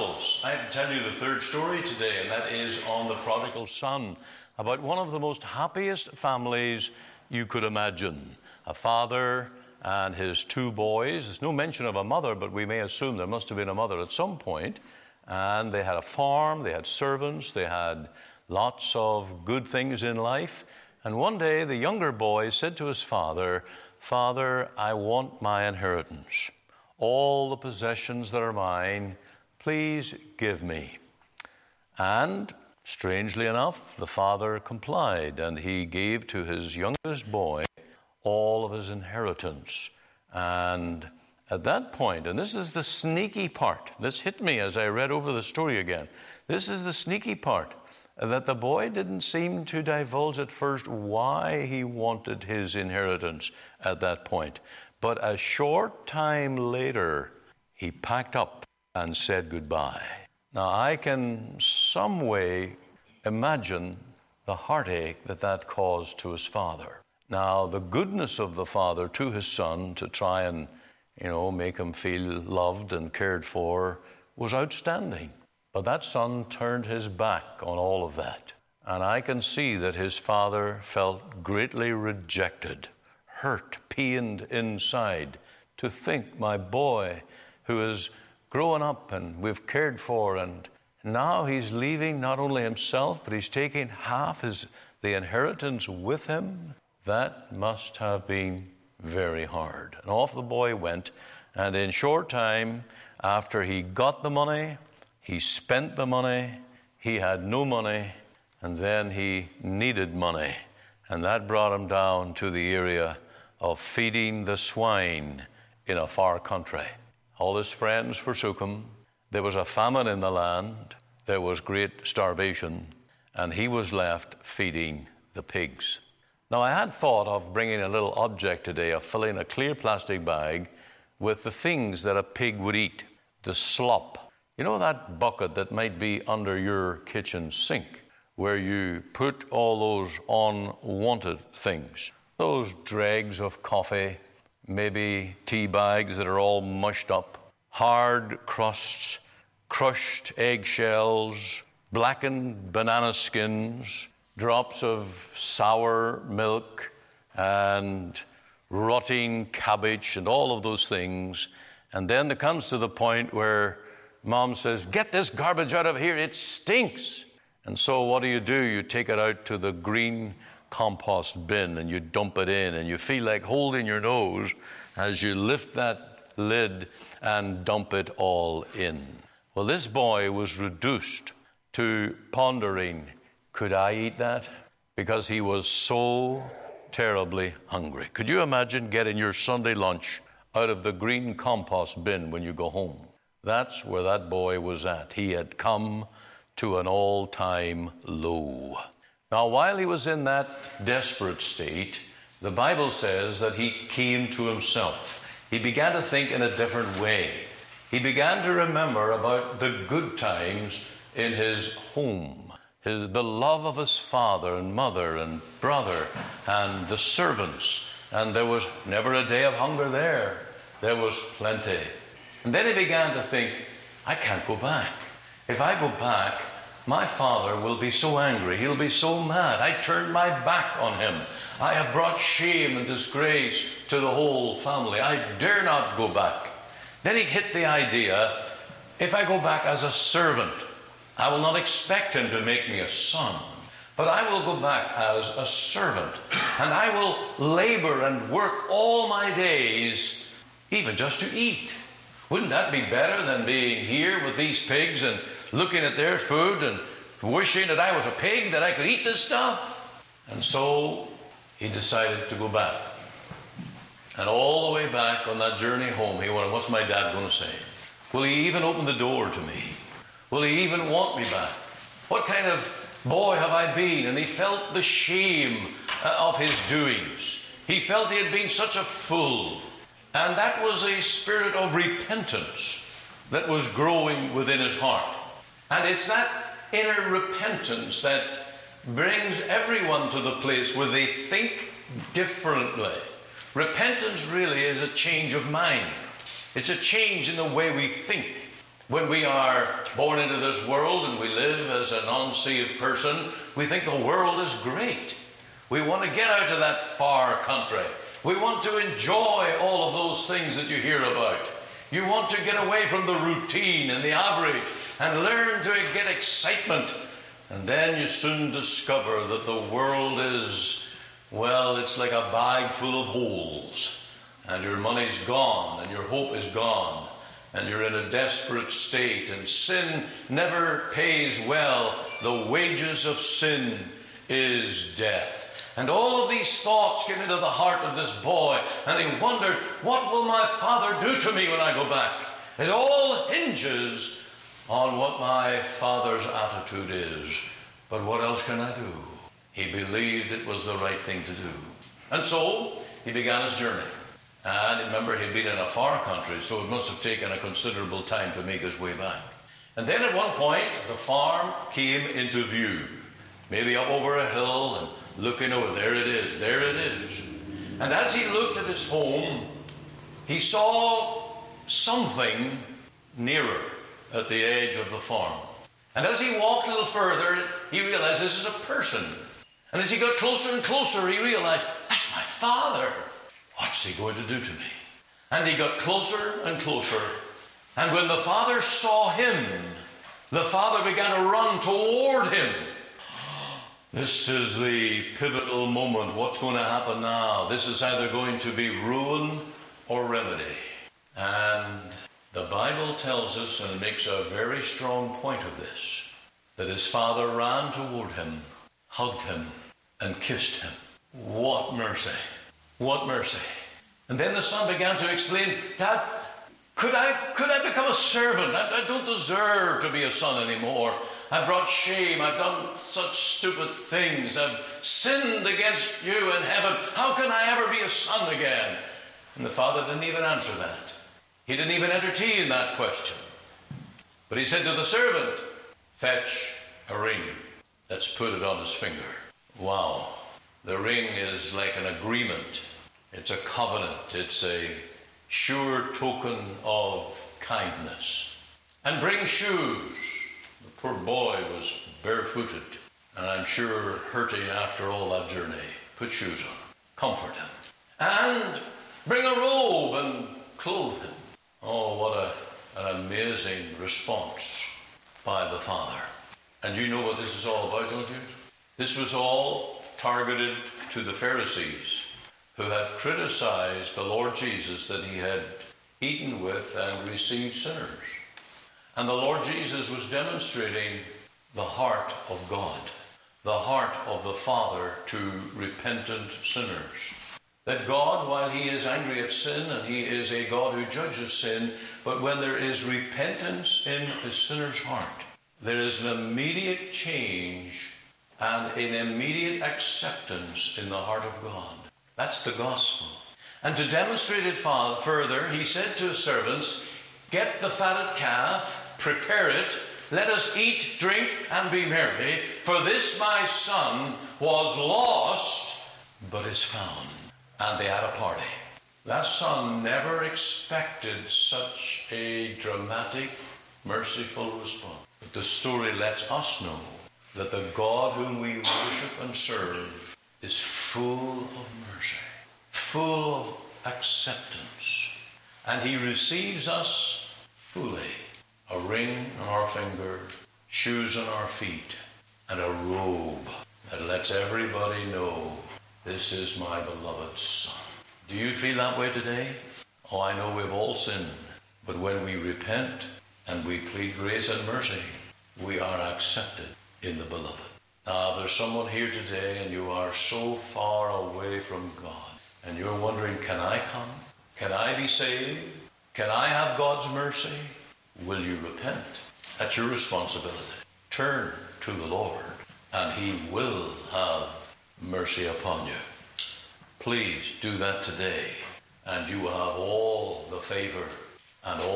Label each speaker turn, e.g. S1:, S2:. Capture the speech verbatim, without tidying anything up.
S1: prodigals. I have to tell you the third story today, and that is on the prodigal son, about one of the most happiest families you could imagine. A father and his two boys. There's no mention of a mother, but we may assume there must have been a mother at some point. And they had a farm, they had servants, they had lots of good things in life. And one day the younger boy said to his father, "Father, I want my inheritance. All the possessions that are mine, please give me." And strangely enough, the father complied, and he gave to his youngest boy all of his inheritance. And at that point, and this is the sneaky part, this hit me as I read over the story again. This is the sneaky part, that the boy didn't seem to divulge at first why he wanted his inheritance at that point. But a short time later, he packed up and said goodbye. Now, I can some way imagine the heartache that that caused to his father. Now, the goodness of the father to his son to try and, you know, make him feel loved and cared for was outstanding. But that son turned his back on all of that. And I can see that his father felt greatly rejected, hurt, pained inside, to think my boy who is growing up and we've cared for, and now he's leaving not only himself, but he's taking half his the inheritance with him. That must have been very hard. And off the boy went, and in short time, after he got the money, he spent the money, he had no money, and then he needed money. And that brought him down to the area of feeding the swine in a far country. All his friends forsook him. There was a famine in the land. There was great starvation. And he was left feeding the pigs. Now, I had thought of bringing a little object today, of filling a clear plastic bag with the things that a pig would eat. The slop. You know that bucket that might be under your kitchen sink, where you put all those unwanted things, those dregs of coffee, maybe tea bags that are all mushed up, hard crusts, crushed eggshells, blackened banana skins, drops of sour milk, and rotting cabbage, and all of those things. And then it comes to the point where Mom says, "Get this garbage out of here, it stinks." And so what do you do? You take it out to the green compost bin and you dump it in, and you feel like holding your nose as you lift that lid and dump it all in. Well, this boy was reduced to pondering, could I eat that? Because he was so terribly hungry. Could you imagine getting your Sunday lunch out of the green compost bin when you go home? That's where that boy was at. He had come to an all-time low. Now, while he was in that desperate state, the Bible says that he came to himself. He began to think in a different way. He began to remember about the good times in his home, his, the love of his father and mother and brother and the servants. And there was never a day of hunger there. There was plenty. And then he began to think, I can't go back. If I go back, my father will be so angry. He'll be so mad. I turned my back on him. I have brought shame and disgrace to the whole family. I dare not go back. Then he hit the idea, if I go back as a servant, I will not expect him to make me a son, but I will go back as a servant, and I will labor and work all my days, even just to eat. Wouldn't that be better than being here with these pigs and looking at their food and wishing that I was a pig, that I could eat this stuff? And so he decided to go back. And all the way back on that journey home, he wondered, what's my dad going to say? Will he even open the door to me? Will he even want me back? What kind of boy have I been? And he felt the shame of his doings. He felt he had been such a fool. And that was a spirit of repentance that was growing within his heart. And it's that inner repentance that brings everyone to the place where they think differently. Repentance really is a change of mind. It's a change in the way we think. When we are born into this world and we live as an unsaved person, we think the world is great. We want to get out of that far country. We want to enjoy all of those things that you hear about. You want to get away from the routine and the average and learn to get excitement. And then you soon discover that the world is, well, it's like a bag full of holes. And your money's gone and your hope is gone. And you're in a desperate state. And sin never pays well. The wages of sin is death. And all of these thoughts came into the heart of this boy, and he wondered, what will my father do to me when I go back? It all hinges on what my father's attitude is. But what else can I do? He believed it was the right thing to do. And so he began his journey. And remember, he'd been in a far country, so it must have taken a considerable time to make his way back. And then at one point, the farm came into view. Maybe up over a hill, and looking over, there it is, there it is. And as he looked at his home, he saw something nearer at the edge of the farm. And as he walked a little further, he realized this is a person. And as he got closer and closer, he realized, that's my father. What's he going to do to me? And he got closer and closer. And when the father saw him, the father began to run toward him. This is the pivotal moment. What's going to happen now? This is either going to be ruin or remedy. And the Bible tells us, and it makes a very strong point of this, that his father ran toward him, hugged him, and kissed him. What mercy! What mercy! And then the son began to explain, Dad, could I could I become a servant? I, I don't deserve to be a son anymore. I brought shame. I've done such stupid things. I've sinned against you in heaven. How can I ever be a son again? And the father didn't even answer that. He didn't even entertain that question. But he said to the servant, fetch a ring. Let's put it on his finger. Wow. The ring is like an agreement. It's a covenant. It's a sure token of kindness. And bring shoes. The poor boy was barefooted, and I'm sure hurting after all that journey. Put shoes on, comfort him. And bring a robe and clothe him. Oh, what a, an amazing response by the father. And you know what this is all about, don't you? This was all targeted to the Pharisees, who had criticized the Lord Jesus that he had eaten with and received sinners. And the Lord Jesus was demonstrating the heart of God, the heart of the Father to repentant sinners. That God, while he is angry at sin, and he is a God who judges sin, but when there is repentance in the sinner's heart, there is an immediate change and an immediate acceptance in the heart of God. That's the gospel. And to demonstrate it further, he said to his servants, get the fatted calf, prepare it, let us eat, drink, and be merry, for this my son was lost, but is found. And they had a party. That son never expected such a dramatic, merciful response. But the story lets us know that the God whom we worship and serve is full of mercy, full of acceptance, and he receives us fully. A ring on our finger, shoes on our feet, and a robe that lets everybody know this is my beloved son. Do you feel that way today? Oh, I know we've all sinned, but when we repent and we plead grace and mercy, we are accepted in the beloved. Now, if there's someone here today and you are so far away from God, and you're wondering, can I come? Can I be saved? Can I have God's mercy? Will you repent? That's your responsibility. Turn to the Lord, and he will have mercy upon you. Please do that today, and you will have all the favor and all